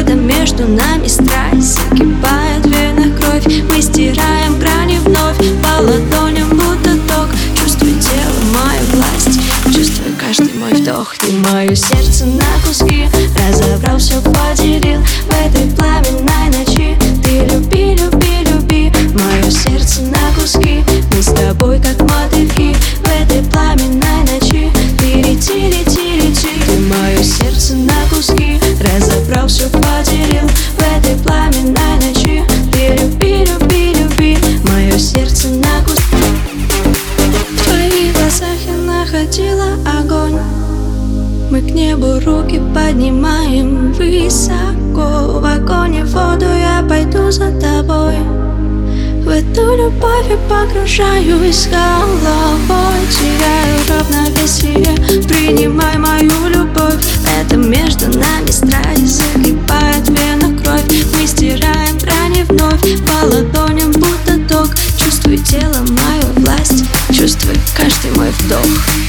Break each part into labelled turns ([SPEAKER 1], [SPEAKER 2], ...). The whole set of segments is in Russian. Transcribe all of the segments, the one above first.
[SPEAKER 1] Это между нами страсть, закипает в венах кровь. Мы стираем грани вновь, по ладоням будто ток. Чувствуй тело, мою власть, чувствуй каждый мой вдох. Ты мое сердце на куски разобрал, все поделил в этой пламенной ночи. Ты люби, люби, люби мое сердце на куски. Мы с тобой как мотыльки в этой пламенной ночи. Ты лети, лети, лети. Ты мое сердце на куски разобрал, все поделил в этой пламенной ночи. Ты люби, люби, люби мое сердце на куски. В твоих глазах я находила огонь. Мы к небу руки поднимаем высоко. В огонь и воду я пойду за тобой. В эту любовь я погружаюсь головой. Теряю равновесие, принимай мою любовь. Это между нами страсть, закипает в венах кровь. Мы стираем грани вновь, по ладоням будто ток. Чувствуй тело, мою власть, чувствуй каждый мой вдох.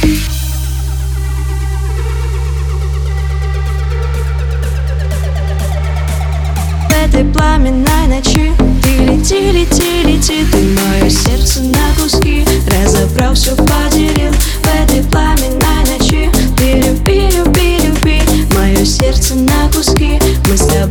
[SPEAKER 1] В этой пламенной ночи ты лети, лети, лети. Ты мое сердце на куски разобрал, все поделил в этой пламенной ночи. Ты люби, люби, люби мое сердце на куски. Мы с тобой